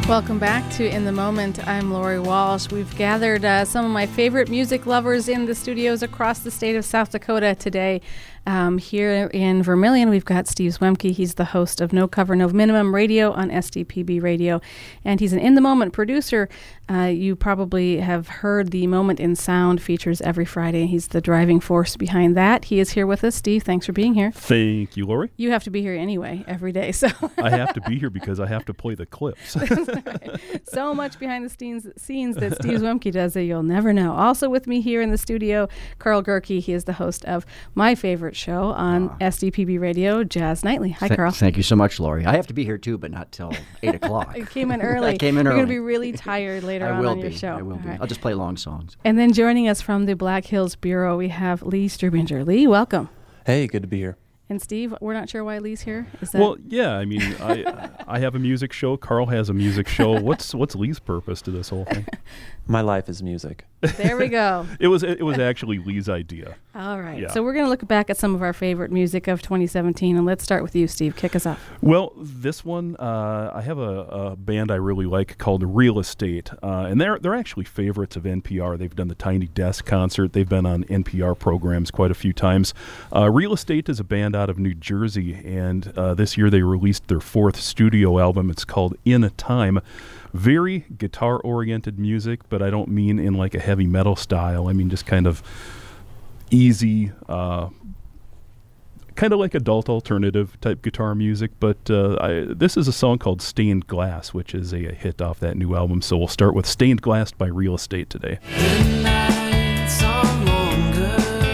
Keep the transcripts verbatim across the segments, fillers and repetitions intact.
Welcome back to In the Moment. I'm Lori Walsh. We've gathered uh, some of my favorite music lovers in the studios across the state of South Dakota today. Um, here in Vermillion, we've got Steve Zwemke. He's the host of No Cover, No Minimum Radio on S D P B Radio, and he's an In the Moment producer. Uh, you probably have heard the Moment in Sound features every Friday. He's the driving force behind that. He is here with us. Steve, thanks for being here. Thank you, Lori. You have to be here anyway, every day. So I have to be here because I have to play the clips. So much behind the scenes, scenes that Steve Zwemke does that you'll never know. Also with me here in the studio, Carl Gerke. He is the host of my favorite show on uh, S D P B Radio, Jazz Nightly. Hi, th- Carl. Thank you so much, Lori. I have to be here too, but not till eight o'clock. You came in early. I came in You're early. You're going to be really tired later I on will on be. your show. I will All be. right. I'll just play long songs. And then joining us from the Black Hills Bureau, we have Lee Strubinger. Lee, welcome. Hey, good to be here. And Steve, we're not sure why Lee's here. Is that Well, yeah, I mean, I I have a music show. Carl has a music show. What's what's Lee's purpose to this whole thing? My life is music. There we go. It was it was actually Lee's idea. All right. Yeah. So we're going to look back at some of our favorite music of twenty seventeen, and let's start with you, Steve. Kick us off. Well, this one, uh, I have a, a band I really like called Real Estate, uh, and they're they're actually favorites of N P R. They've done the Tiny Desk concert. They've been on N P R programs quite a few times. Uh, Real Estate is a band out of New Jersey, and uh, this year they released their fourth studio album. It's called In a Time. Very guitar-oriented music, but I don't mean in like a heavy metal style. I mean just kind of easy, uh, kind of like adult alternative type guitar music. But uh, I, this is a song called Stained Glass, which is a, a hit off that new album. So we'll start with Stained Glass by Real Estate today. The nights are longer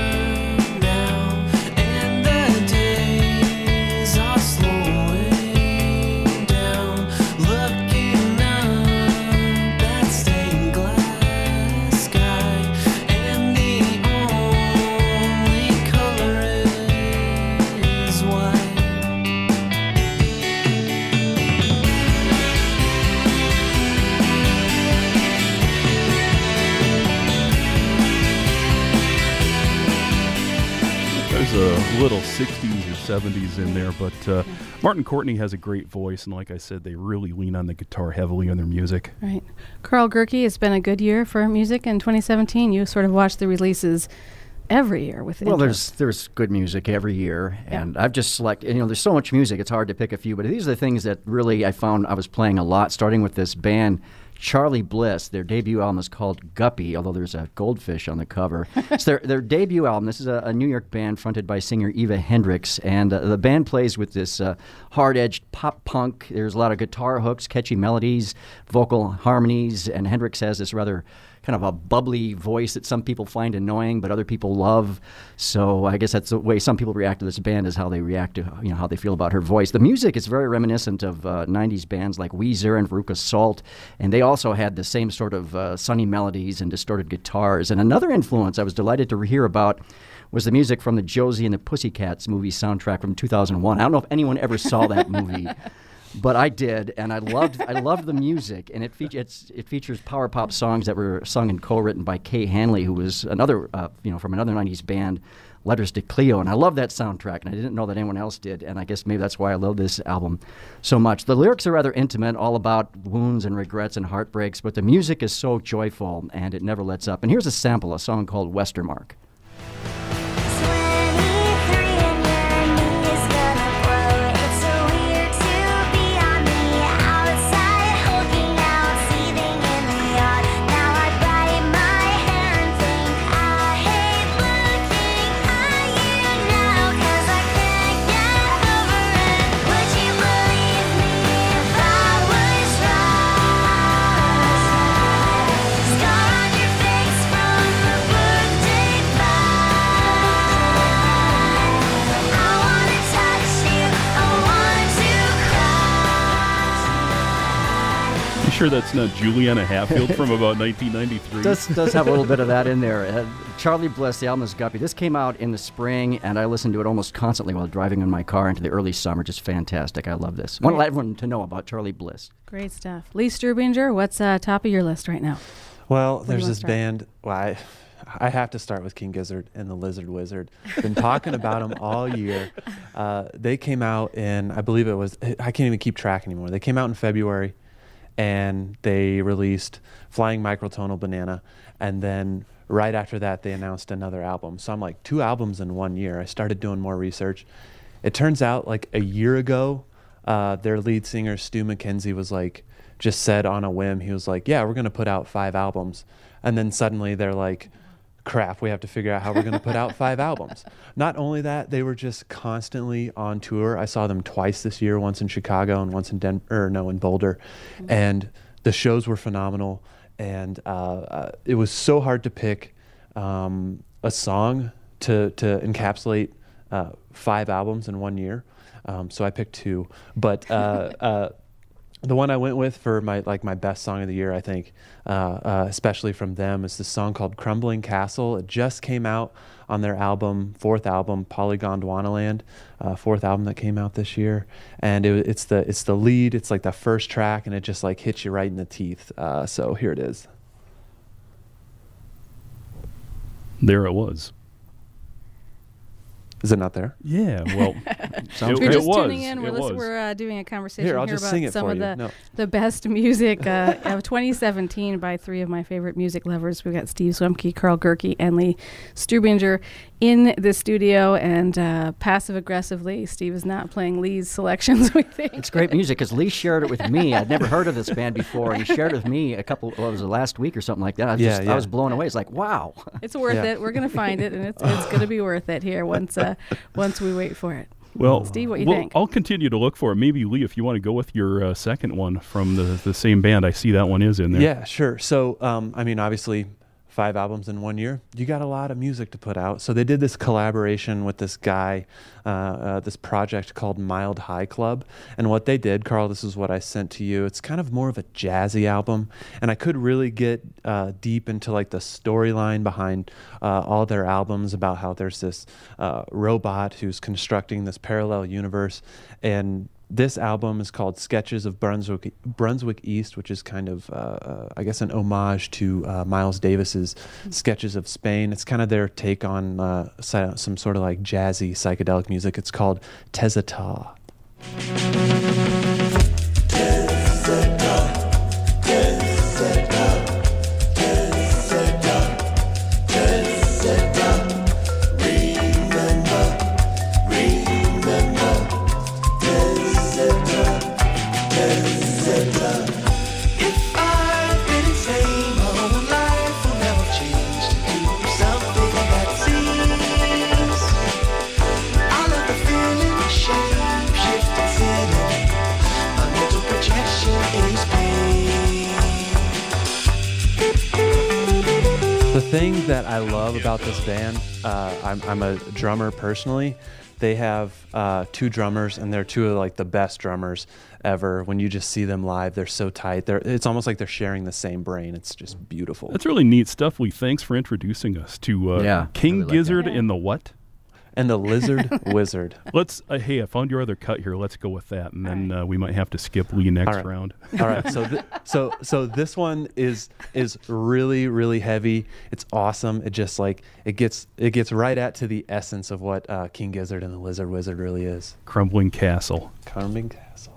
now, and the days are slowing down. Looking up that stained glass sky, and the only color is white. There's a little sixties or seventies in there, but uh, Martin Courtney has a great voice, and like I said, they really lean on the guitar heavily in their music. Right. Carl Gerke, it's been a good year for music in twenty seventeen. You sort of watch the releases every year with Well, interest. there's there's good music every year, Yeah. and I've just selected, you know, there's so much music, it's hard to pick a few, but these are the things that really I found I was playing a lot, starting with this band, Charlie Bliss. Their debut album is called Guppy, although there's a goldfish on the cover. It's their, their debut album. This is a, a New York band fronted by singer Eva Hendricks, and uh, the band plays with this uh, hard-edged pop punk. There's a lot of guitar hooks, catchy melodies, vocal harmonies, and Hendricks has this rather kind of a bubbly voice that some people find annoying, but other people love. So I guess that's the way some people react to this band, is how they react to, you know, how they feel about her voice. The music is very reminiscent of uh, nineties bands like Weezer and Veruca Salt, and they also had the same sort of uh, sunny melodies and distorted guitars. And another influence I was delighted to hear about was the music from the Josie and the Pussycats movie soundtrack from two thousand one. I don't know if anyone ever saw that movie. But I did, and I loved I loved the music, and it, fe- it's, it features power pop songs that were sung and co-written by Kay Hanley, who was another, uh, you know, from another nineties band, Letters to Cleo, and I love that soundtrack, and I didn't know that anyone else did, and I guess maybe that's why I love this album so much. The lyrics are rather intimate, all about wounds and regrets and heartbreaks, but the music is so joyful, and it never lets up. And here's a sample, a song called Westermark. Sure that's not Juliana Hatfield from about nineteen ninety-three. Does does have a little bit of that in there. Uh, Charlie Bliss, the album is Guppy. This came out in the spring, and I listened to it almost constantly while driving in my car into the early summer. Just fantastic. I love this. I want everyone to know about Charlie Bliss. Great stuff. Lee Strubinger, what's uh, top of your list right now? Well, do you there's wanna this start? band. Well, I, I have to start with King Gizzard and the Lizard Wizard. Been talking about them all year. Uh, they came out in, I believe it was, I can't even keep track anymore. They came out in February, and they released Flying Microtonal Banana, and then right after that they announced another album. So I'm like, two albums in one year. I started doing more research. It turns out like a year ago, uh, their lead singer Stu McKenzie was like, just said on a whim, he was like, yeah, we're gonna put out five albums. And then suddenly they're like, crap, we have to figure out how we're going to put out five albums. Not only that, they were just constantly on tour. I saw them twice this year, once in Chicago and once in Denver, or no, in Boulder. Mm-hmm. And the shows were phenomenal. And uh, uh, it was so hard to pick um, a song to, to encapsulate uh, five albums in one year. Um, so I picked two. But uh, uh, the one I went with for my like my best song of the year, I think, uh, uh, especially from them, is this song called "Crumbling Castle." It just came out on their album, fourth album, Polygondwanaland, uh, fourth album that came out this year. And it, it's the it's the lead. It's like the first track, and it just like hits you right in the teeth. Uh, so here it is. There it was. Is it not there? Yeah, well, Sounds it, We're it just was. tuning in. We're, It listen, was. we're uh, doing a conversation Here, here, I'll just about sing it some for of you. the, No. the best music uh, of twenty seventeen by three of my favorite music lovers. We've got Steve Zwemke, Carl Gerke, and Lee Strubinger in the studio. And uh, passive-aggressively, Steve is not playing Lee's selections, we think. It's great music because Lee shared it with me. I'd never heard of this band before, and he shared it with me a couple, what was it, last week or something like that. I was, Yeah, just, yeah. I was blown away. It's like, wow. It's worth Yeah. it. We're going to find it, and it's, it's going to be worth it here once uh, once we wait for it. Well, Steve, what you well, think? I'll continue to look for it. Maybe, Lee, if you want to go with your uh, second one from the, the same band, I see that one is in there. Yeah, sure. So, um, I mean, obviously, five albums in one year, you got a lot of music to put out. So they did this collaboration with this guy, uh, uh, this project called Mild High Club. And what they did, Carl, this is what I sent to you. It's kind of more of a jazzy album. And I could really get uh, deep into like the storyline behind uh, all their albums, about how there's this uh, robot who's constructing this parallel universe. And this album is called Sketches of Brunswick, Brunswick East, which is kind of, uh, uh, I guess, an homage to uh, Miles Davis's Sketches of Spain. It's kind of their take on uh, si- some sort of like jazzy psychedelic music. It's called Tezata. If I've been insane my whole life, will never change to do something that seems. I love the feeling, the shape, shifting feeling. My mental projection is pain. The thing that I love about this band, uh, I'm, I'm a drummer personally. They have uh, two drummers, and they're two of like the best drummers ever. When you just see them live, they're so tight. They're, it's almost like they're sharing the same brain. It's just beautiful. That's really neat stuff, Lee. Thanks for introducing us to uh, Yeah, King really like Gizzard that. and the what? And the Lizard Wizard. Let's, uh, hey, I found your other cut here. Let's go with that, and then uh, we might have to skip Lee next All right. round. All right, so th- so so this one is is really really heavy. It's awesome. It just like it gets it gets right at to the essence of what uh, King Gizzard and the Lizard Wizard really is. Crumbling Castle. Crumbling Castle.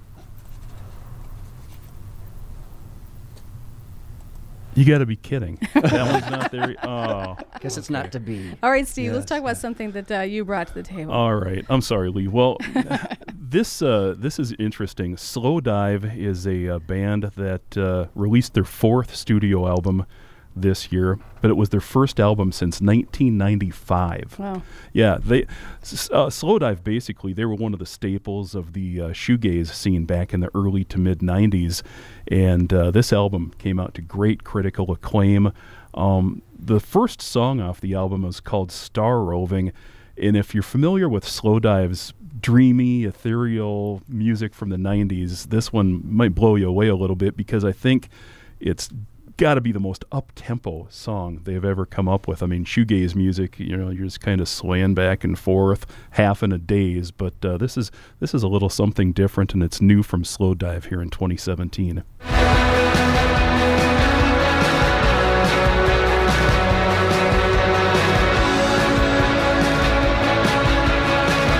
You got to be kidding. That one's not there. Oh. Guess it's not to be. All right, Steve, let's Yes, talk about something that uh, you brought to the table. All right. I'm sorry, Lee. Well, this uh, this is interesting. Slow Dive is a uh, band that uh, released their fourth studio album this year, but it was their first album since nineteen ninety-five. Wow. Yeah, they s- uh, Slow Dive, basically, they were one of the staples of the uh, shoegaze scene back in the early to mid nineties, and uh, this album came out to great critical acclaim. Um, the first song off the album was called Star Roving, and if you're familiar with Slow Dive's dreamy, ethereal music from the nineties, this one might blow you away a little bit, because I think it's got to be the most up-tempo song they've ever come up with. I mean, shoegaze music, you know, you're just kind of swaying back and forth, half in a daze, but uh, this is this is a little something different, and it's new from Slow Dive here in twenty seventeen.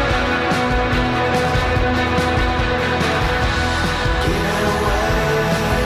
Get away.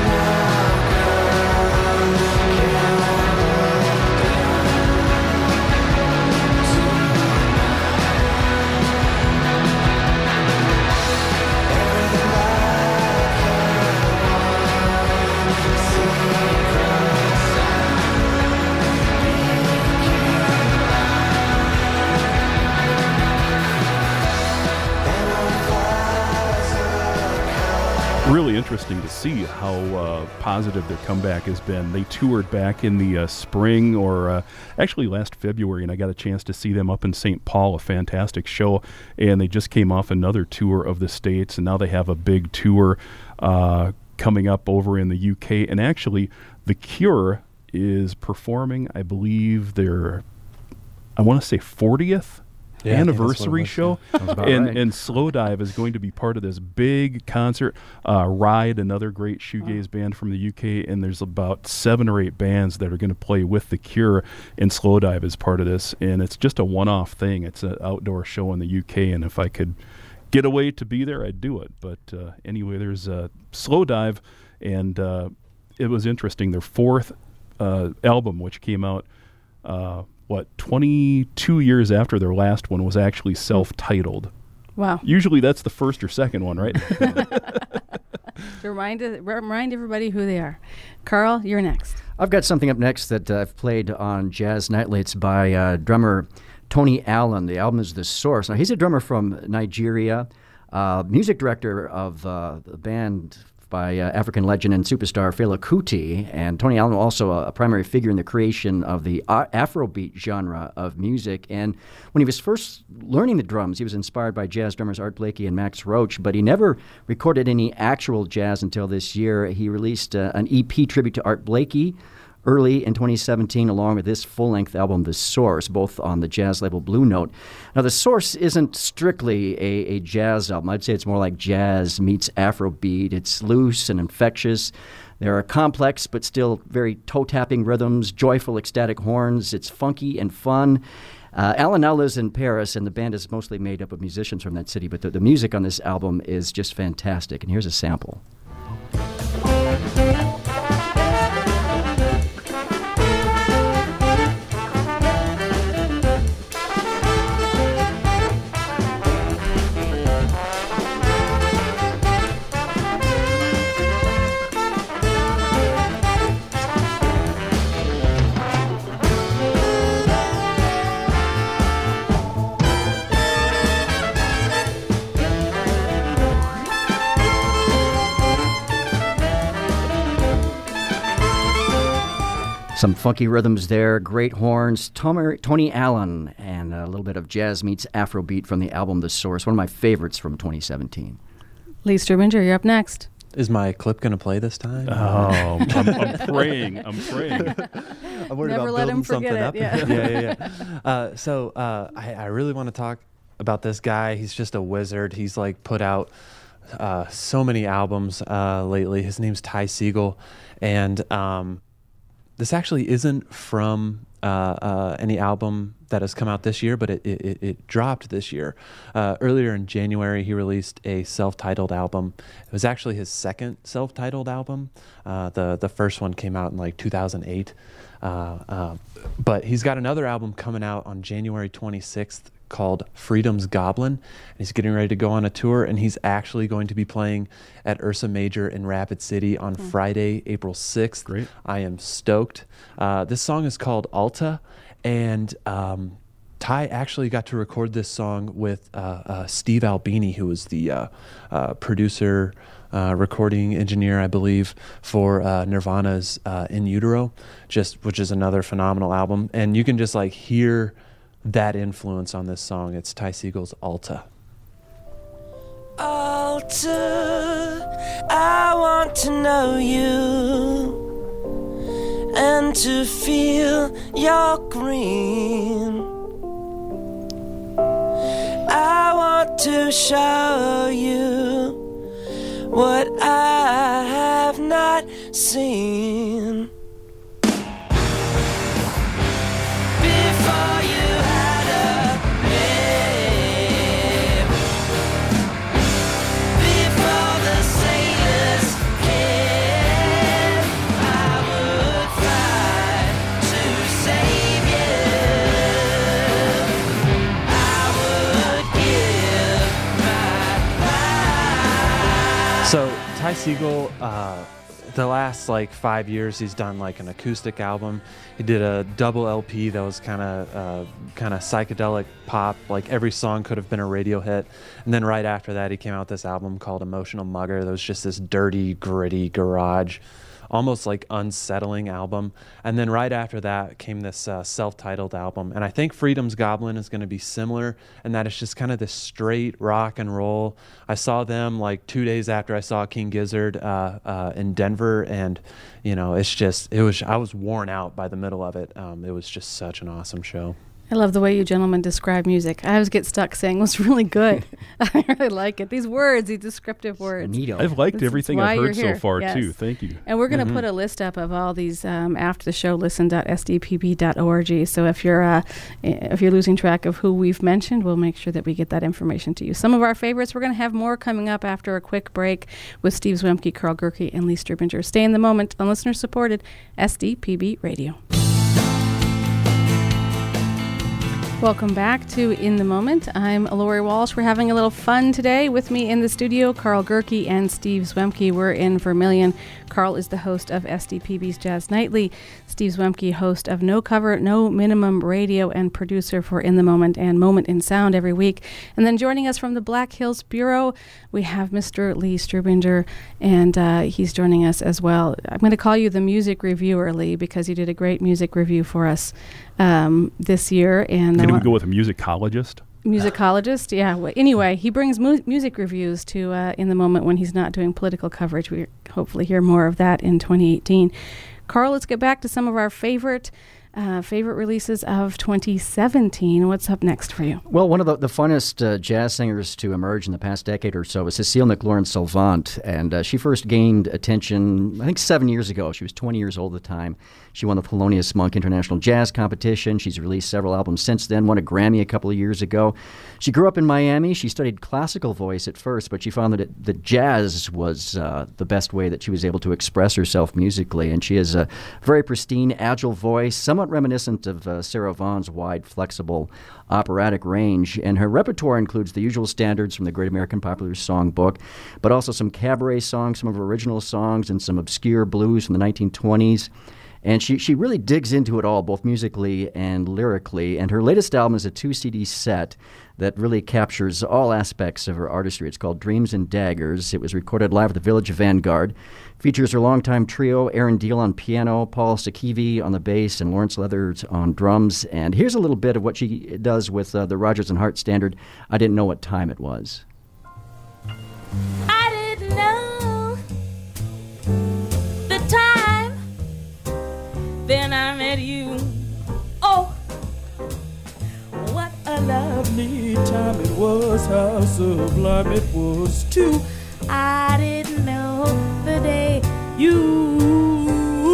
Really interesting to see how uh, positive their comeback has been. They toured back in the uh, spring, or uh, actually last February, and I got a chance to see them up in Saint Paul, a fantastic show. And they just came off another tour of the States, and now they have a big tour uh, coming up over in the U K. And actually, The Cure is performing, I believe, their, I want to say, fortieth Yeah, I think that's what it anniversary was, show, Sounds about and right. and Slow Dive is going to be part of this big concert. Uh, Ride, another great shoegaze band from the U K, and there's about seven or eight bands that are going to play with The Cure, and Slow Dive is part of this. And it's just a one-off thing. It's an outdoor show in the U K, and if I could get away to be there, I'd do it. But uh, anyway, there's uh, Slow Dive, and uh, it was interesting. Their fourth uh, album, which came out. Uh, what, twenty-two years after their last one, was actually self-titled. Wow. Usually that's the first or second one, right? To remind, remind everybody who they are. Carl, you're next. I've got something up next that uh, I've played on Jazz Nightly. It's by uh, drummer Tony Allen. The album is The Source. Now, he's a drummer from Nigeria, uh, music director of uh, the band by uh, African legend and superstar Fela Kuti. And Tony Allen also a, a primary figure in the creation of the uh, Afrobeat genre of music. And when he was first learning the drums, he was inspired by jazz drummers Art Blakey and Max Roach, but he never recorded any actual jazz until this year. He released uh, an E P tribute to Art Blakey early in twenty seventeen, along with this full-length album, The Source, both on the jazz label Blue Note. Now, The Source isn't strictly a, a jazz album. I'd say it's more like jazz meets Afrobeat. It's loose and infectious. There are complex but still very toe-tapping rhythms, joyful, ecstatic horns. It's funky and fun. Uh, Alan now lives in Paris, and the band is mostly made up of musicians from that city, but the, the music on this album is just fantastic. And here's a sample. Some funky rhythms there, great horns. Tomer, Tony Allen, and a little bit of jazz meets Afrobeat from the album The Source, one of my favorites from twenty seventeen. Lee Strubinger, you're up next. Is my clip going to play this time? Oh, I'm, I'm praying. I'm praying. I'm worried Never about let him building forget something it, up. yeah. yeah, yeah, yeah. Uh, so uh, I, I really want to talk about this guy. He's just a wizard. He's like put out uh, so many albums uh, lately. His name's Ty Segall, and um, this actually isn't from uh, uh, any album that has come out this year, but it, it, it dropped this year. Uh, earlier in January, he released a self-titled album. It was actually his second self-titled album. Uh, the the first one came out in like two thousand eight. Uh, uh, but he's got another album coming out on January twenty-sixth called Freedom's Goblin. And he's getting ready to go on a tour, and he's actually going to be playing at Ursa Major in Rapid City on mm. Friday, April sixth. Great. I am stoked. Uh, this song is called Alta, and um, Ty actually got to record this song with uh, uh, Steve Albini, who was the uh, uh, producer, uh, recording engineer, I believe, for uh, Nirvana's uh, In Utero, just which is another phenomenal album. And you can just like hear that influence on this song. It's Ty Segall's Alta. Alta, I want to know you and to feel your green. I want to show you what I have not seen. Before you had a name, before the sailors came, I would fight to save you. I would give my life. So Ty Segall uh, the last like five years he's done like an acoustic album. He did a double L P that was kind of uh, kind of psychedelic pop, like every song could have been a radio hit. And then right after that he came out with this album called Emotional Mugger that was just this dirty, gritty garage, almost like unsettling album. And then right after that came this uh, self-titled album. And I think Freedom's Goblin is going to be similar in that it's just kind of this straight rock and roll. I saw them like two days after I saw King Gizzard uh, uh, in Denver, and you know, it's just, it was, I was worn out by the middle of it. Um, it was just such an awesome show. I love the way you gentlemen describe music. I always get stuck saying it was really good. I really like it. These words, these descriptive words. Neato. I've liked This is everything why I've you're heard so here. far, Yes. too. Thank you. And we're going to Mhm. put a list up of all these um, after the show, listen dot s d p b dot org. So if you're uh, if you're losing track of who we've mentioned, we'll make sure that we get that information to you. Some of our favorites, we're going to have more coming up after a quick break with Steve Zwemke, Carl Gerke, and Lee Strubinger. Stay in the moment on listener-supported S D P B Radio. Welcome back to In the Moment. I'm Lori Walsh. We're having a little fun today. With me in the studio, Carl Gerke and Steve Zwemke. We're in Vermilion. Carl is the host of S D P B's Jazz Nightly. Steve Zwemke, host of No Cover, No Minimum Radio and producer for In the Moment and Moment in Sound every week. And then joining us from the Black Hills Bureau, we have Mister Lee Strubinger, and uh, he's joining us as well. I'm going to call you the music reviewer, Lee, because you did a great music review for us um, this year. And Can I we want- go with a musicologist? musicologist, yeah. Well, anyway, he brings mu- music reviews to uh, In the Moment when he's not doing political coverage. We hopefully hear more of that in twenty eighteen. Carl, let's get back to some of our favorite uh, favorite releases of twenty seventeen. What's up next for you? Well, one of the, the funnest uh, jazz singers to emerge in the past decade or so is Cecile McLaurin-Salvant, and uh, she first gained attention, I think, seven years ago. She was twenty years old at the time. She won the Thelonious Monk International Jazz Competition. She's released several albums since then, won a Grammy a couple of years ago. She grew up in Miami. She studied classical voice at first, but she found that it, the jazz was uh, the best way that she was able to express herself musically. And she has a very pristine, agile voice, somewhat reminiscent of uh, Sarah Vaughan's wide, flexible operatic range. And her repertoire includes the usual standards from the Great American Popular Songbook, but also some cabaret songs, some of her original songs, and some obscure blues from the nineteen twenties. And she, she really digs into it all, both musically and lyrically. And her latest album is a two-C D set that really captures all aspects of her artistry. It's called Dreams and Daggers. It was recorded live at the Village Vanguard. Features her longtime trio, Aaron Deal on piano, Paul Sakivi on the bass, and Lawrence Leathers on drums. And here's a little bit of what she does with uh, the Rodgers and Hart standard, I Didn't Know What Time It Was. I didn't know the time, then I met you. Oh, what a lovely time it was, how sublime it was too. I didn't know the day you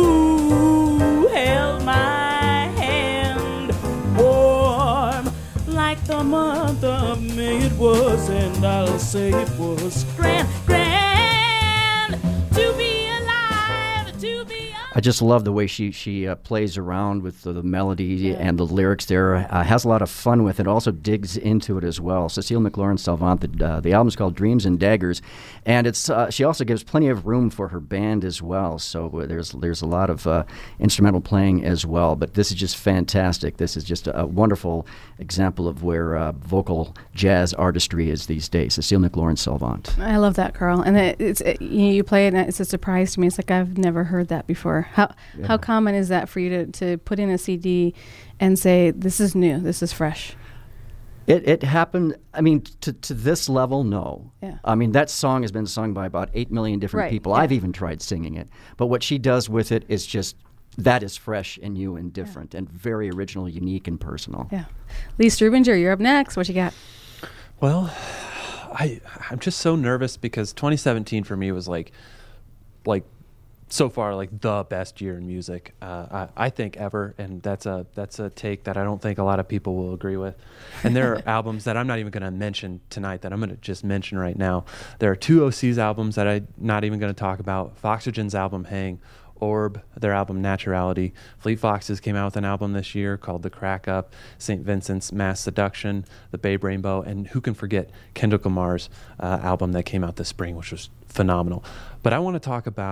held my hand warm like the month of May it was, and I'll say it was grand, grand to be alive, to be alive. I just love the way she she uh, plays around with the, the melody and the lyrics there. Uh, has a lot of fun with it. Also digs into it as well. Cecile McLaurin-Salvant. The, uh, the album's called Dreams and Daggers, and it's uh, she also gives plenty of room for her band as well. So uh, there's there's a lot of uh, instrumental playing as well. But this is just fantastic. This is just a, a wonderful example of where uh, vocal jazz artistry is these days. Cecile McLaurin-Salvant. I love that, Carl. And it, it's it, you, you play it, and it's a surprise to me. It's like I've never heard that before. How Yeah. how common is that for you to, to put in a C D and say, this is new, this is fresh? It it happened. I mean, to to this level, no. Yeah. I mean, that song has been sung by about eight million different Right, people. yeah. I've even tried singing it. But what she does with it is just that is fresh and new and different and very original, unique, and personal. Yeah. Lee Strubinger, you're up next. What you got? Well, I I'm just so nervous because twenty seventeen for me was like, like, so far like the best year in music, uh, I, I think ever, and that's a that's a take that I don't think a lot of people will agree with. And there are albums that I'm not even going to mention tonight that I'm going to just mention right now. There are two O C's albums that I'm not even going to talk about. Foxygen's album Hang, Orb, their album Naturality. Fleet Foxes came out with an album this year called The Crack Up, Saint Vincent's Mass Seduction, The Babe Rainbow, and who can forget Kendrick Lamar's uh, album that came out this spring, which was phenomenal. But I want to talk about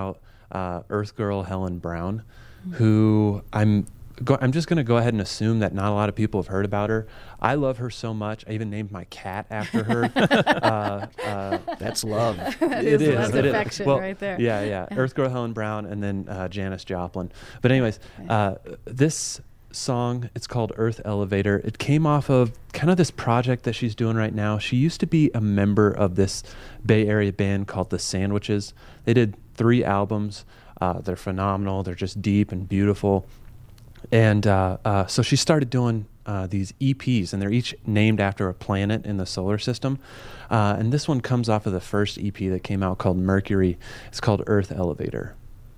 uh, Earth Girl Helen Brown, who I'm go- I'm just going to go ahead and assume that not a lot of people have heard about her. I love her so much. I even named my cat after her. uh, uh, That's love. That it is, is. that's it is. affection Well, right there. Yeah, yeah. Earth Girl Helen Brown and then uh, Janis Joplin. But anyways, uh, this song, it's called Earth Elevator. It came off of kind of this project that she's doing right now. She used to be a member of this Bay Area band called The Sandwiches. They did three albums. Uh, they're phenomenal. They're just deep and beautiful. And uh, uh, so she started doing uh, these E Ps, and they're each named after a planet in the solar system. Uh, and this one comes off of the first E P that came out called Mercury. It's called Earth Elevator.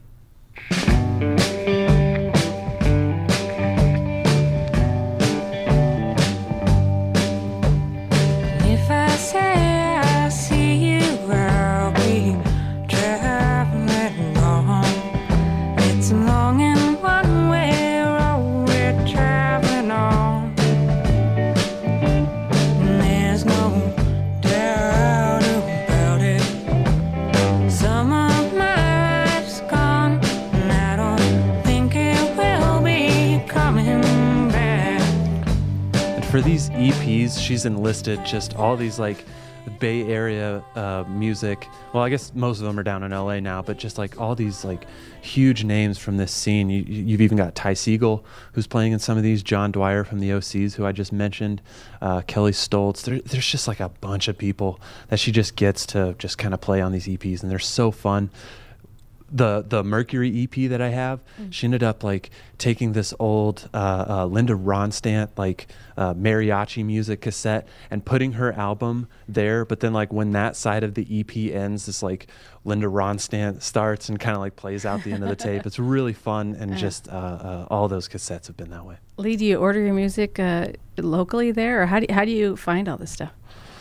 If I say I see you, I'll be traveling on. It's a long and one-way road we're traveling on. And there's no doubt about it. Some of my life's gone, and I don't think it will be coming back. And for these E Ps, she's enlisted just all these like Bay Area uh, music. Well, I guess most of them are down in L A now, but just like all these like huge names from this scene. You, you've even got Ty Segall, who's playing in some of these, John Dwyer from the O Cs, who I just mentioned, uh, Kelly Stoltz. There, there's just like a bunch of people that she just gets to just kind of play on these E Ps, and they're so fun. The the Mercury E P that I have, mm. she ended up like taking this old uh, uh, Linda Ronstadt like uh, mariachi music cassette and putting her album there. But then like when that side of the E P ends, this like Linda Ronstadt starts and kind of like plays out the end of the tape. It's really fun, and Yeah. just uh, uh, all those cassettes have been that way. Lee, do you order your music uh, locally there, or how do you, how do you find all this stuff?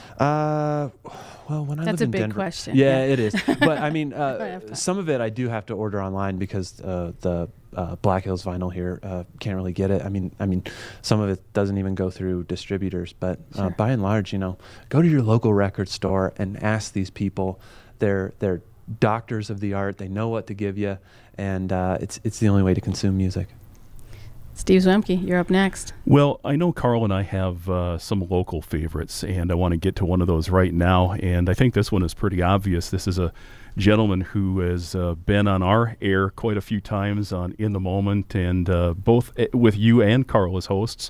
Uh, well, when I That's lived a in big Denver, question. Yeah, Yeah. it is. But I mean, I have uh, time. some of it I do have to order online because uh, the uh, Black Hills vinyl here uh, can't really get it. I mean, I mean, some of it doesn't even go through distributors. But uh, Sure. by and large, you know, go to your local record store and ask these people. They're they're doctors of the art. They know what to give you, and uh, it's it's the only way to consume music. Steve Zwemke, you're up next. Well, I know Carl and I have uh, some local favorites, and I want to get to one of those right now. And I think this one is pretty obvious. This is a gentleman who has uh, been on our air quite a few times on In the Moment, and uh, both uh, with you and Carl as hosts.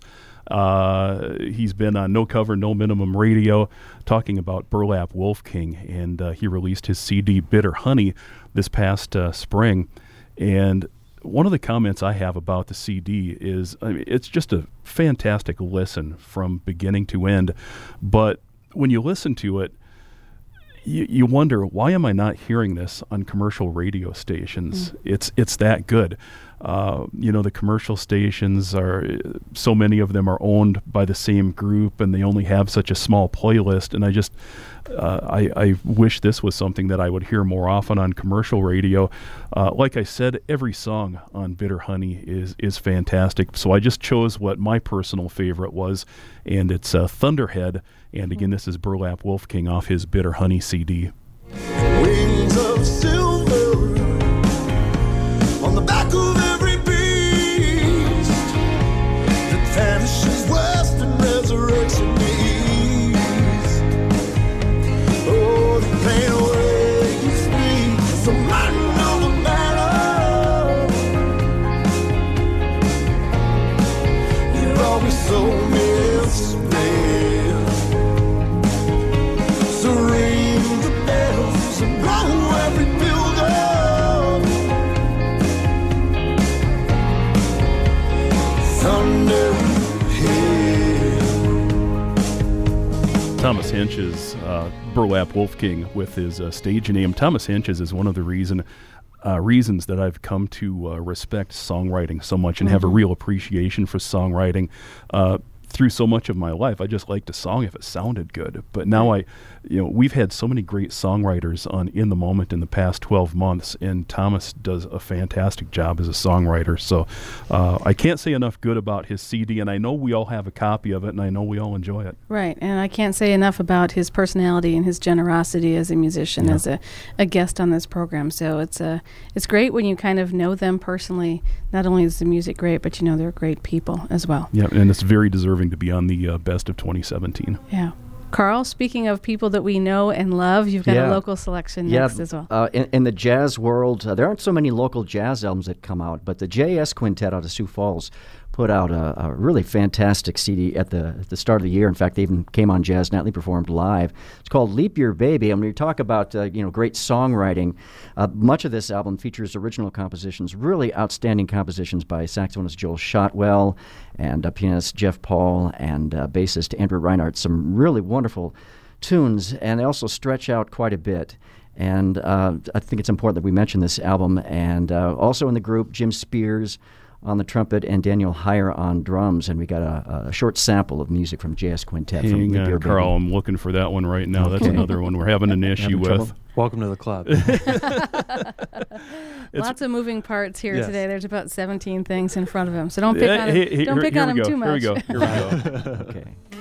Uh, he's been on No Cover, No Minimum Radio, talking about Burlap Wolf King, and uh, he released his C D Bitter Honey this past uh, spring. And one of the comments I have about the C D is, I mean, it's just a fantastic listen from beginning to end. But when you listen to it, you, you wonder, why am I not hearing this on commercial radio stations? Mm. It's it's that good. Uh, you know, the commercial stations are, so many of them are owned by the same group, and they only have such a small playlist. And I just, uh, I, I wish this was something that I would hear more often on commercial radio. Uh, like I said, every song on Bitter Honey is is fantastic. So I just chose what my personal favorite was, and it's uh, Thunderhead. And again, this is Burlap Wolf King off his Bitter Honey C D. Wings of silver on the back of every beast that vanishes west and resurrects in the east. Oh, the pain awaits me from mountain of the battle. You're always so misspent. So ring the bells and blow every builder. Thunderhead. Thomas Hinch's uh, Burlap Wolf King with his uh, stage name. Thomas Hinch's is one of the reason uh, reasons that I've come to uh, respect songwriting so much and mm-hmm. have a real appreciation for songwriting. Uh, through so much of my life, I just liked a song if it sounded good. But now I, you know, we've had so many great songwriters on In the Moment in the past twelve months, and Thomas does a fantastic job as a songwriter. So uh, I can't say enough good about his C D, and I know we all have a copy of it, and I know we all enjoy it. Right, and I can't say enough about his personality and his generosity as a musician, Yeah. as a, a guest on this program. So it's a it's great when you kind of know them personally. Not only is the music great, but you know they're great people as well. Yeah, and it's very deserving to be on the uh, best of twenty seventeen. Yeah. Carl, speaking of people that we know and love, you've got Yeah. a local selection Yeah, next as well. uh, in, in the jazz world, uh, there aren't so many local jazz albums that come out, but the J S Quintet out of Sioux Falls put out a, a really fantastic C D at the at the start of the year. In fact, they even came on Jazz Nightly, performed live. It's called Leap Year Baby. And when you talk about uh, you know great songwriting, uh, much of this album features original compositions, really outstanding compositions by saxophonist Joel Shotwell and uh, pianist Jeff Paul and uh, bassist Andrew Reinhardt. Some really wonderful tunes, and they also stretch out quite a bit. And uh, I think it's important that we mention this album. And uh, also in the group, Jim Spears on the trumpet and Daniel Heyer on drums. And we got a, a short sample of music from J S Quintet. from Hang Leap on, Year Carl, Baby. I'm looking for that one right now. That's Okay. another one we're having an issue Having trouble? with. Welcome to the club. Lots of moving parts here Yes. today. There's about seventeen things in front of him, so don't pick Yeah, on him. hey, hey, don't here- pick here on we him go, too much. Here we go. Here we go. Okay.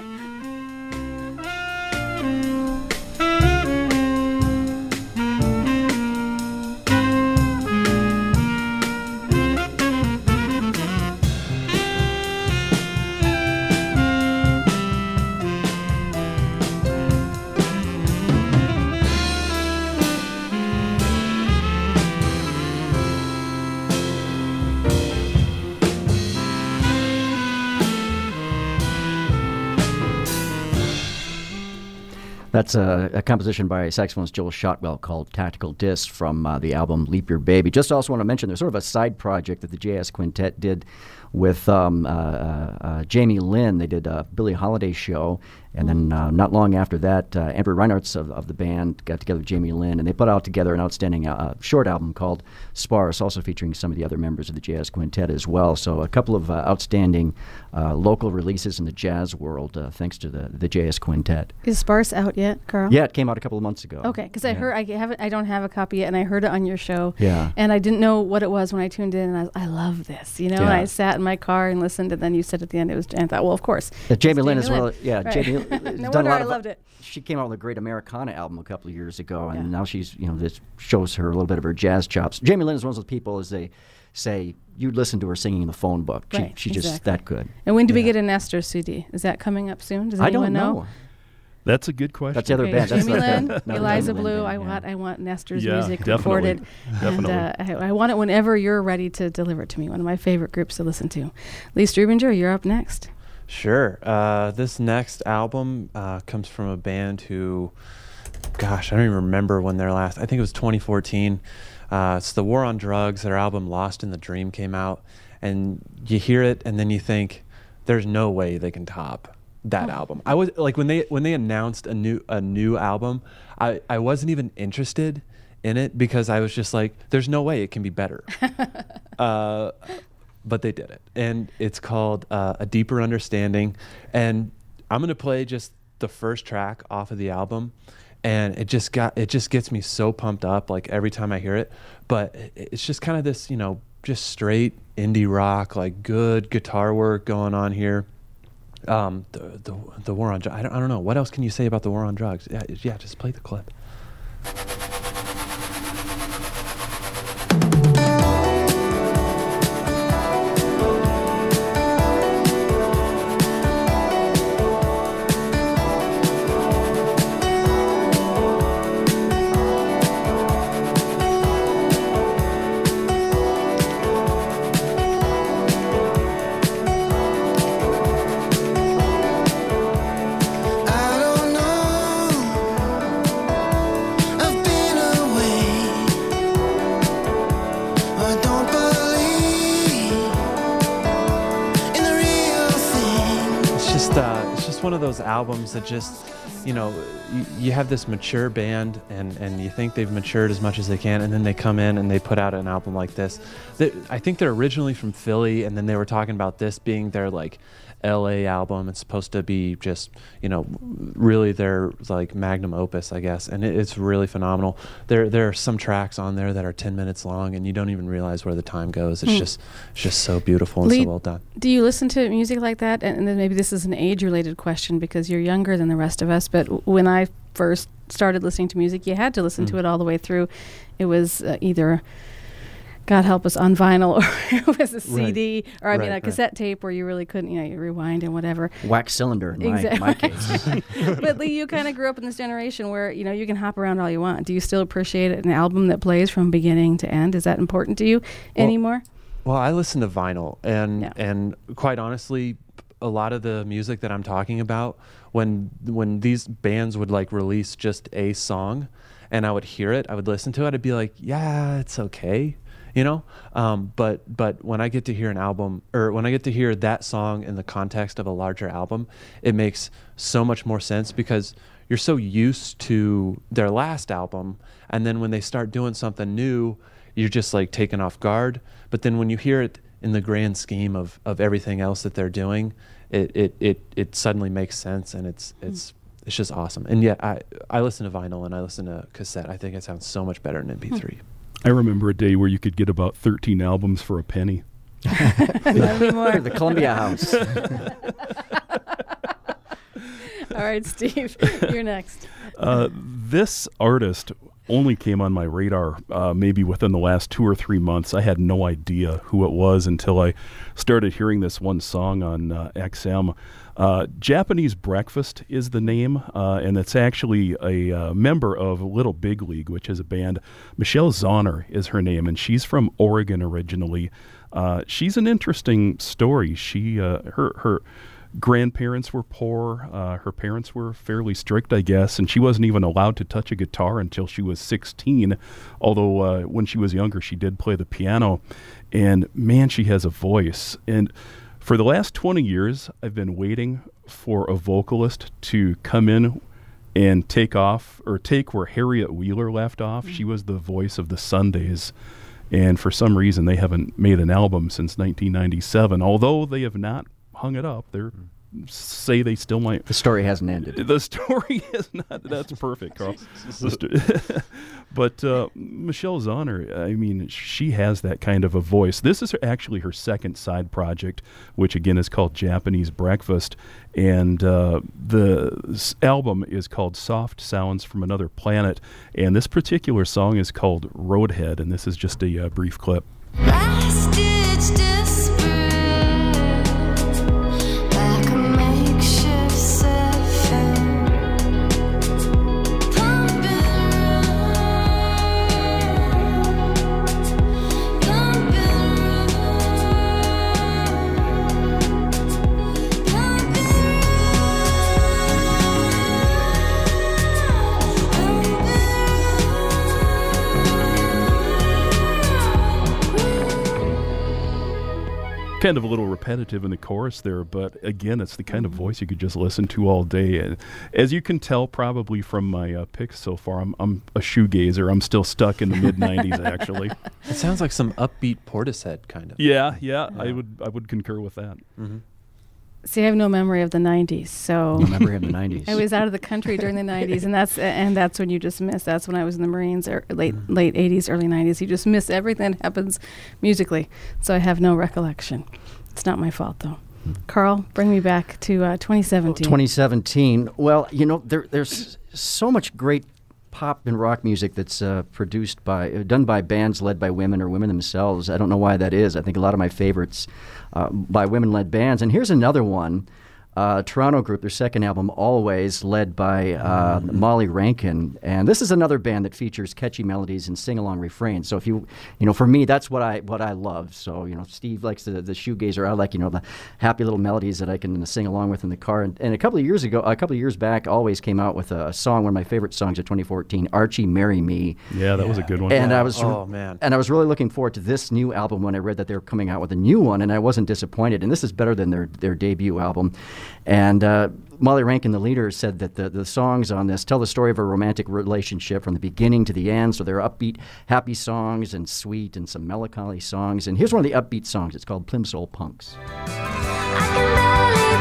That's a, a composition by saxophonist Joel Shotwell called Tactical Disc from uh, the album Leap Year Baby. Just also want to mention there's sort of a side project that the J S Quintet did with um, uh, uh, uh, Jamie Lynn. They did a Billie Holiday show, and then uh, not long after that, uh, Andrew Reinhardt of, of the band got together with Jamie Lynn, and they put out together an outstanding uh, short album called Sparse, also featuring some of the other members of the J S Quintet as well. So a couple of uh, outstanding uh, local releases in the jazz world, uh, thanks to the, the J S Quintet. Is Sparse out yet, Carl? Yeah, it came out a couple of months ago. Okay, because I Yeah. heard I haven't, I don't have a copy yet, and I heard it on your show. Yeah. And I didn't know what it was when I tuned in, and I, I love this, you know. And Yeah. I sat in my car and listened, and then you said at the end it was, and I thought, well, of course. Uh, Jamie it's Lynn as Jamie well. Lynn. Yeah, Right. Jamie has No done a wonder lot I of. loved it. She came out with a great Americana album a couple of years ago, and Yeah. now she's you know this shows her a little bit of her jazz chops. Jamie Lynn is one of those people, as they say, you'd listen to her singing in the phone book. She, Right, she's just exactly. that good. And when do we Yeah. get a Nestor C D? Is that coming up soon? Does I anyone don't know. That's a good question. That's the other Okay, band. That's Jamie not- Lynn, not the Eliza Jamie Lynn Blue. band, I yeah. want, I want Nestor's Yeah, music definitely. recorded, Definitely. and uh, I, I want it whenever you're ready to deliver it to me. One of my favorite groups to listen to. Lee Strubinger, you're up next. Sure. Uh, this next album uh, comes from a band who, gosh, I don't even remember when their last, I think it was twenty fourteen. Uh, it's the War on Drugs. Their album Lost in the Dream came out, and you hear it and then you think, there's no way they can top that album. I was like, when they when they announced a new a new album, I, I wasn't even interested in it because I was just like, there's no way it can be better. uh, but they did it, and it's called uh, A Deeper Understanding. And I'm gonna play just the first track off of the album, and it just got it just gets me so pumped up like every time I hear it. But it- it's just kind of this, you know, just straight indie rock, like good guitar work going on here. Um, the the the War on Drugs. I don't I don't know what else can you say about the War on Drugs. Yeah, yeah, just play the clip. I don't know. I've been away. I don't believe in the real thing. It's just uh, it's just one of those albums that just, you know, you, you have this mature band and, and you think they've matured as much as they can, and then they come in and they put out an album like this. They, I think they're originally from Philly, and then they were talking about this being their like L A album. It's supposed to be just, you know, really their like magnum opus, I guess, and it, it's really phenomenal. There there are some tracks on there that are ten minutes long, and you don't even realize where the time goes. It's Hmm. just it's just so beautiful and Lee, so well done. Do you listen to music like that? And, and then maybe this is an age-related question because you're younger than the rest of us. But w- when I first started listening to music, you had to listen Mm. to it all the way through. It was uh, either, God help us, on vinyl, or it was a C D, or I mean Right, a right. cassette tape where you really couldn't, you know, you rewind and whatever. Wax cylinder in my, Exactly. my case. But Lee, you kind of grew up in this generation where, you know, you can hop around all you want. Do you still appreciate an album that plays from beginning to end? Is that important to you anymore? Well, I listen to vinyl, and Yeah. and quite honestly, a lot of the music that I'm talking about, when when these bands would like release just a song, and I would hear it, I would listen to it, I'd be like, yeah, it's okay, you know. Um, but but when I get to hear an album, or when I get to hear that song in the context of a larger album, it makes so much more sense because you're so used to their last album, and then when they start doing something new, you're just like taken off guard. But then when you hear it in the grand scheme of, of everything else that they're doing, it, it, it, it suddenly makes sense, and it's it's it's just awesome. And yeah, I I listen to vinyl and I listen to cassette. I think it sounds so much better than M P three. I remember a day where you could get about thirteen albums for a penny. Not anymore. The Columbia House. All right, Steve, you're next. Uh, this artist only came on my radar uh, maybe within the last two or three months. I had no idea who it was until I started hearing this one song on uh, X M. Uh, Japanese Breakfast is the name, uh, and it's actually a uh, member of Little Big League, which is a band. Michelle Zauner is her name, and she's from Oregon originally. Uh, she's an interesting story. She, uh, her, her grandparents were poor. Uh, her parents were fairly strict, I guess, and she wasn't even allowed to touch a guitar until she was sixteen, although uh, when she was younger, she did play the piano. And man, she has a voice. And for the last twenty years, I've been waiting for a vocalist to come in and take off, or take where Harriet Wheeler left off. Mm-hmm. She was the voice of the Sundays. And for some reason, they haven't made an album since nineteen ninety-seven, although they have not hung it up. They're say they still might. The story hasn't ended. The story is not. That's perfect, Carl. The sto- but uh, Michelle Zauner, I mean, she has that kind of a voice. This is her, actually her second side project, which again is called Japanese Breakfast, and uh, the s- album is called Soft Sounds from Another Planet, and this particular song is called Roadhead, and this is just a uh, brief clip. Last-ditch desperate, like a makeshift seven, pumping around, pumping around, pumping Kind of a little repetitive in the chorus there, but again, it's the kind of voice you could just listen to all day. And as you can tell, probably from my uh, picks so far, I'm, I'm a shoegazer. I'm still stuck in the mid nineties, actually. It sounds like some upbeat Portishead kind of. Yeah, yeah, I would I would concur with that. Mm-hmm. See, I have no memory of the nineties, so You remember him in the nineties. I was out of the country during the nineties, and that's and that's when you just miss. That's when I was in the Marines, or late late eighties, early nineties. You just miss everything that happens musically. So I have no recollection. It's not my fault, though. Carl, bring me back to uh, twenty seventeen. twenty seventeen. Well, you know, there, there's so much great pop and rock music that's uh, produced by, uh, done by bands led by women or women themselves. I don't know why that is. I think a lot of my favorites uh, by women-led bands. And here's another one. Uh, Toronto group, their second album, Always, led by uh, Molly Rankin. And this is another band that features catchy melodies and sing-along refrains. So if you, you know, for me, that's what I what I love. So, you know, Steve likes the, the shoegazer. I like, you know, the happy little melodies that I can sing along with in the car. And, and a couple of years ago, a couple of years back, Always came out with a song, one of my favorite songs of twenty fourteen, Archie, Marry Me. Yeah, that was a good one. And I was, Oh, man. and I was really looking forward to this new album when I read that they were coming out with a new one, and I wasn't disappointed. And this is better than their their debut album. And uh, Molly Rankin, the leader, said that the, the songs on this tell the story of a romantic relationship from the beginning to the end. So they're upbeat, happy songs and sweet and some melancholy songs. And here's one of the upbeat songs. It's called Plimsoll Punks. I can barely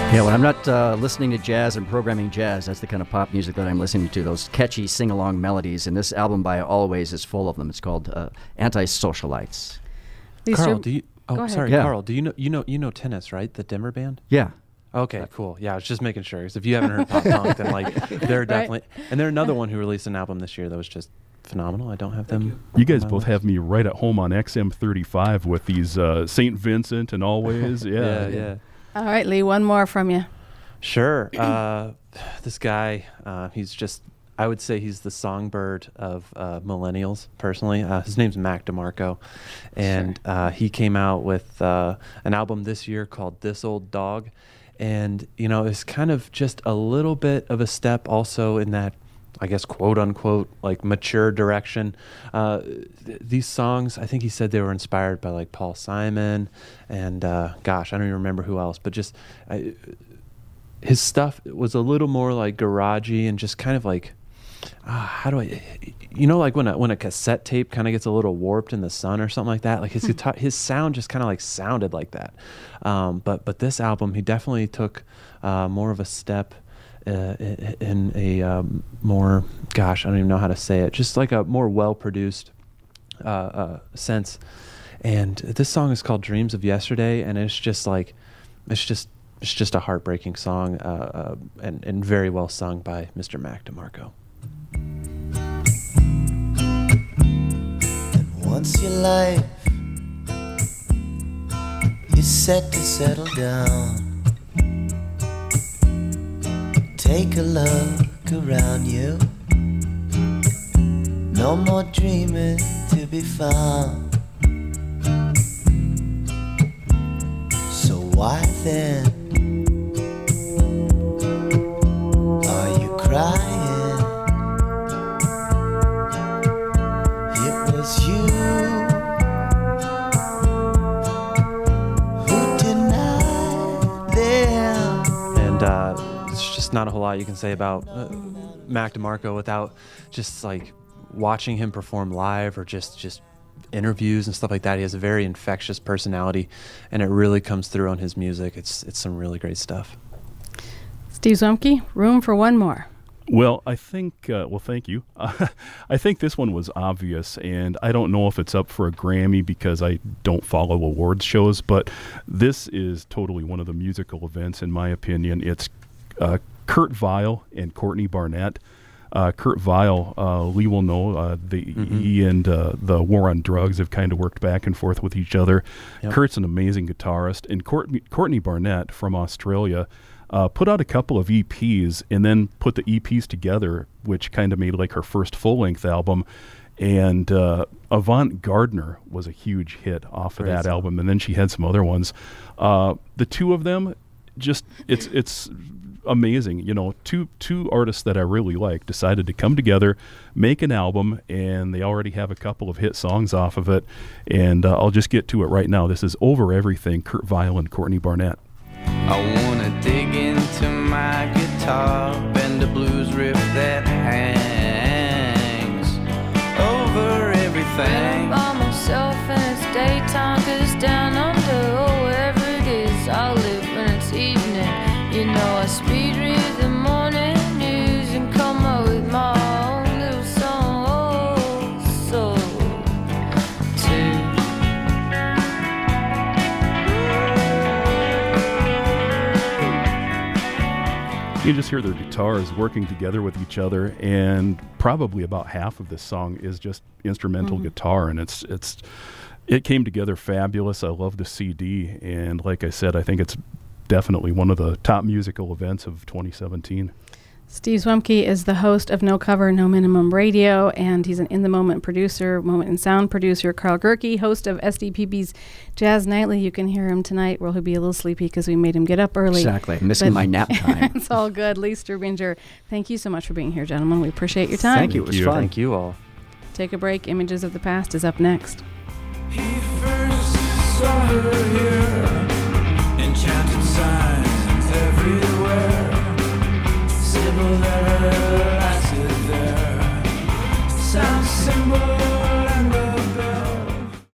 Yeah, when I'm not uh, listening to jazz and programming jazz, that's the kind of pop music that I'm listening to, those catchy sing-along melodies. And this album by Always is full of them. It's called uh, Anti-Socialites. These Carl, are- do you? Oh, Go ahead. sorry, Yeah. Carl. Do you know you know you know Tennis, right? The Dimmer band. Yeah. Okay, cool. Yeah, I was just making sure. 'Cause if you haven't heard pop punk, then like they're definitely. And they're another one who released an album this year that was just phenomenal. I don't have them. You guys on my both list. have me right at home on X M thirty-five with these uh, Saint Vincent and Always. Yeah, Yeah, yeah. All right, Lee, one more from you. Sure. Uh, this guy, uh, he's just, I would say he's the songbird of uh, millennials, personally. Uh, his name's Mac DeMarco. And uh, he came out with uh, an album this year called This Old Dog. And, you know, it's kind of just a little bit of a step also in that, I guess, quote unquote, like mature direction. Uh, th- these songs, I think he said they were inspired by like Paul Simon and, uh, gosh, I don't even remember who else, but just... I, his stuff was a little more like garagey and just kind of like, uh, how do I, you know, like when a when a cassette tape kind of gets a little warped in the sun or something like that. Like his guitar, his sound just kind of like sounded like that. Um, but but this album, he definitely took uh, more of a step uh, in, in a um, more, gosh, I don't even know how to say it, just like a more well produced uh, uh, sense. And this song is called Dreams of Yesterday, and it's just like, it's just. It's just a heartbreaking song, uh, uh, and, and very well sung by Mister Mac DeMarco. And once your life is set to settle down, take a look around you. No more dreaming to be found. So why then are you crying? It was you who denied them. And uh, there's just not a whole lot you can say about uh, Mac DeMarco without just like watching him perform live or just just interviews and stuff like that. He has a very infectious personality, and it really comes through on his music. It's it's some really great stuff. Steve Zwemke, room for one more. Well, I think, uh, well, thank you. Uh, I think this one was obvious, and I don't know if it's up for a Grammy because I don't follow awards shows, but this is totally one of the musical events, in my opinion. It's uh, Kurt Vile and Courtney Barnett. Uh, Kurt Vile, uh, Lee will know, uh, the, Mm-hmm. he and uh, the War on Drugs have kind of worked back and forth with each other. Yep. Kurt's an amazing guitarist, and Courtney, Courtney Barnett from Australia uh, put out a couple of E Ps and then put the E Ps together, which kind of made like her first full-length album. And uh, Avant Gardner was a huge hit off of Great that song. album, and then she had some other ones. Uh, the two of them, just it's it's amazing. You know, two two artists that I really like decided to come together, make an album, and they already have a couple of hit songs off of it. And uh, I'll just get to it right now. This is Over Everything, Kurt Vile and Courtney Barnett. I wanna dig into my guitar, bend a blues riff that hangs over everything. By myself and it's daytime, cause down under, oh, wherever it is, I live when it's evening. You know, I speed read the morning news and come up with my own little song. Oh, so too. You just hear their guitars working together with each other, and probably about half of this song is just instrumental Mhm. guitar, and it's it's it came together fabulous. I love the C D, and like I said, I think it's definitely one of the top musical events of twenty seventeen. Steve Zwemke is the host of No Cover, No Minimum Radio, and he's an in-the-moment producer, moment and sound producer. Carl Gerke, host of S D P B's Jazz Nightly. You can hear him tonight. Well, he'll be a little sleepy because we made him get up early. Exactly. I'm missing But my nap time. It's all good. Lee Strubinger, thank you so much for being here, gentlemen. We appreciate your time. Thank you. It was you. fun. Thank you all. Take a break. Images of the Past is up next. He first saw her here, enchanted signs everywhere. Sybil there